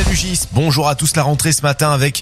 Salut Gis, bonjour à tous. La rentrée ce matin avec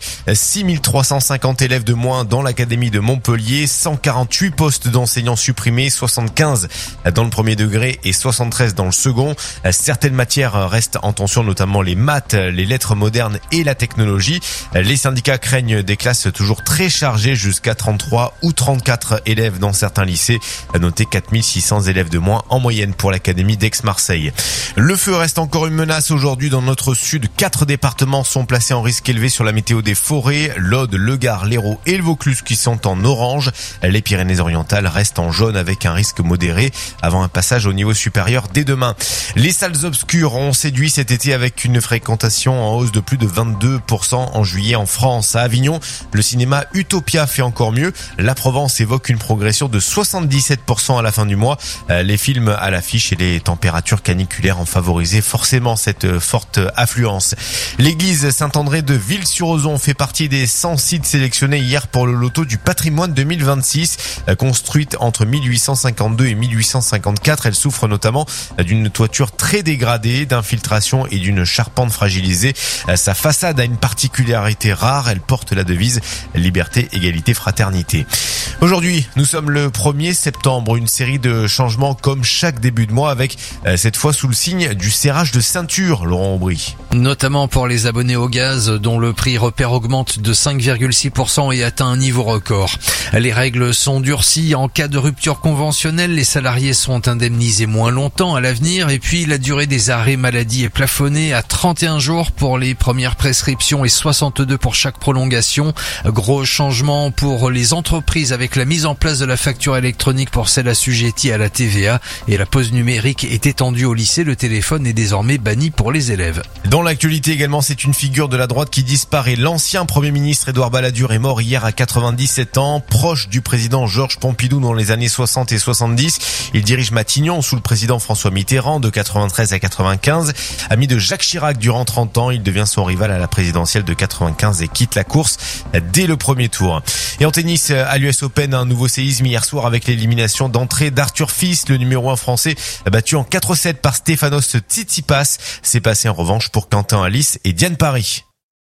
6350 élèves de moins dans l'académie de Montpellier, 148 postes d'enseignants supprimés, 75 dans le premier degré et 73 dans le second. Certaines matières restent en tension, notamment les maths, les lettres modernes et la technologie. Les syndicats craignent des classes toujours très chargées, jusqu'à 33 ou 34 élèves dans certains lycées. À noter 4600 élèves de moins en moyenne pour l'académie d'Aix-Marseille. Le feu reste encore une menace aujourd'hui dans notre sud. 4 départements sont placés en risque élevé sur la météo des forêts. L'Aude, le Gard, l'Hérault et le Vaucluse qui sont en orange. Les Pyrénées-Orientales restent en jaune avec un risque modéré avant un passage au niveau supérieur dès demain. Les salles obscures ont séduit cet été avec une fréquentation en hausse de plus de 22% en juillet en France. À Avignon, le cinéma Utopia fait encore mieux. La Provence évoque une progression de 77% à la fin du mois. Les films à l'affiche et les températures caniculaires ont favorisé forcément cette forte affluence. L'église Saint-André de Ville-sur-Ozon fait partie des 100 sites sélectionnés hier pour le loto du patrimoine 2026. Construite entre 1852 et 1854, elle souffre notamment d'une toiture très dégradée, d'infiltration et d'une charpente fragilisée. Sa façade a une particularité rare, elle porte la devise liberté, égalité, fraternité. Aujourd'hui, nous sommes le 1er septembre, une série de changements comme chaque début de mois avec cette fois sous le signe du serrage de ceinture, Laurent Aubry. Notamment pour les abonnés au gaz dont le prix repère augmente de 5,6% et atteint un niveau record. Les règles sont durcies en cas de rupture conventionnelle, les salariés sont indemnisés moins longtemps à l'avenir et puis la durée des arrêts maladie est plafonnée à 31 jours pour les premières prescriptions et 62 pour chaque prolongation. Gros changement pour les entreprises avec la mise en place de la facture électronique pour celles assujetties à la TVA et la pause numérique est étendue au lycée. Le téléphone est désormais banni pour les élèves. Dans l'actualité également, c'est une figure de la droite qui disparaît. L'ancien Premier ministre Édouard Balladur est mort hier à 97 ans, proche du président Georges Pompidou dans les années 60 et 70. Il dirige Matignon sous le président François Mitterrand de 93 à 95. Ami de Jacques Chirac durant 30 ans, il devient son rival à la présidentielle de 95 et quitte la course dès le premier tour. Et en tennis, à l'US Open, un nouveau séisme hier soir avec l'élimination d'entrée d'Arthur Fils, le numéro 1 français, battu en 4-7 par Stefanos Tsitsipas. C'est passé en revanche pour Quentin Alice et Diane Paris.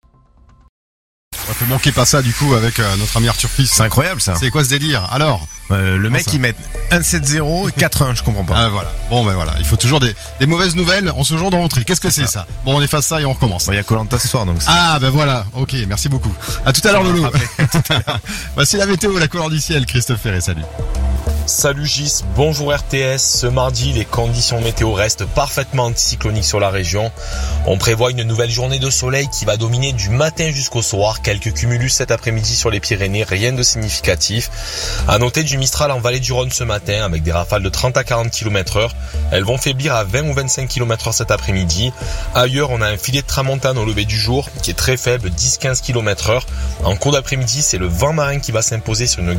On peut manquer pas ça du coup avec notre ami Arthur Fils. C'est incroyable ça. C'est quoi ce délire? Alors le mec il met 1-7-0 et 4-1, je comprends pas. Ah voilà. Bon ben voilà, il faut toujours des mauvaises nouvelles en ce jour de rentrée. Qu'est-ce que c'est ça? Bon, on efface ça et on recommence. Il y a Koh-Lanta ce soir donc. Ah ben voilà. OK, merci beaucoup. À tout à l'heure Lolo. Voici la météo, la couleur du ciel, Christophe Ferré, salut. Salut Gis, bonjour RTS. Ce mardi, les conditions météo restent parfaitement anticycloniques sur la région. On prévoit une nouvelle journée de soleil qui va dominer du matin jusqu'au soir. Quelques cumulus cet après-midi sur les Pyrénées, rien de significatif. À noter du Mistral en vallée du Rhône ce matin avec des rafales de 30 à 40 km/h. Elles vont faiblir à 20 ou 25 km/h cet après-midi. Ailleurs, on a un filet de tramontane au lever du jour qui est très faible, 10-15 km/h. En cours d'après-midi, c'est le vent marin qui va s'imposer sur une